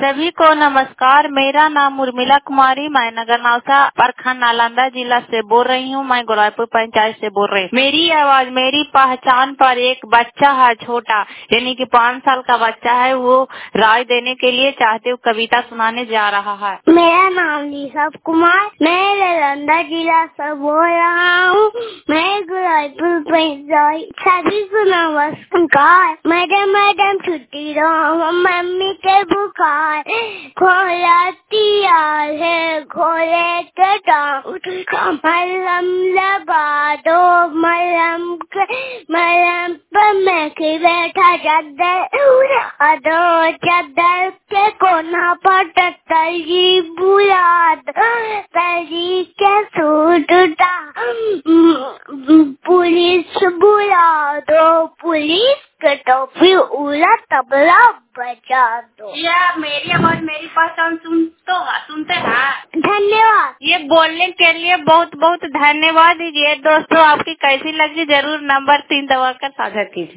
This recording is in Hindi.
सभी को नमस्कार। मेरा नाम उर्मिला कुमारी, मैं नगर नौसा प्रखंड नालंदा जिला से बोल रही हूँ। मैं गोराईपुर पंचायत से बोल रही हूँ। मेरी आवाज मेरी पहचान पर एक बच्चा है छोटा, यानी कि 5 साल का बच्चा है। वो राय देने के लिए चाहते हुए कविता सुनाने जा रहा है। मेरा नाम ऋषभ कुमार, मैं नालंदा जिला से बोल रहा हूँ। मैं गोराईपुर पंचायत। सभी को नमस्कार। मैडम छुट्टी दो, मम्मी के बुखार खोलती है, खोले तो मलहम लगा दो, मलहम पर मैं के बैठा चादर के कोना पर तली बुला दो, तली के सूट पुलिस बुला दो, पुलिस के टोपी उड़ा तबला बजा दो। यह मेरी आवाज मेरी पहचान सुनते हैं। धन्यवाद। ये बोलने के लिए बहुत बहुत धन्यवाद। ये दोस्तों आपकी कैसी लगी जरूर नंबर 3 दबाकर साझा कीजिए।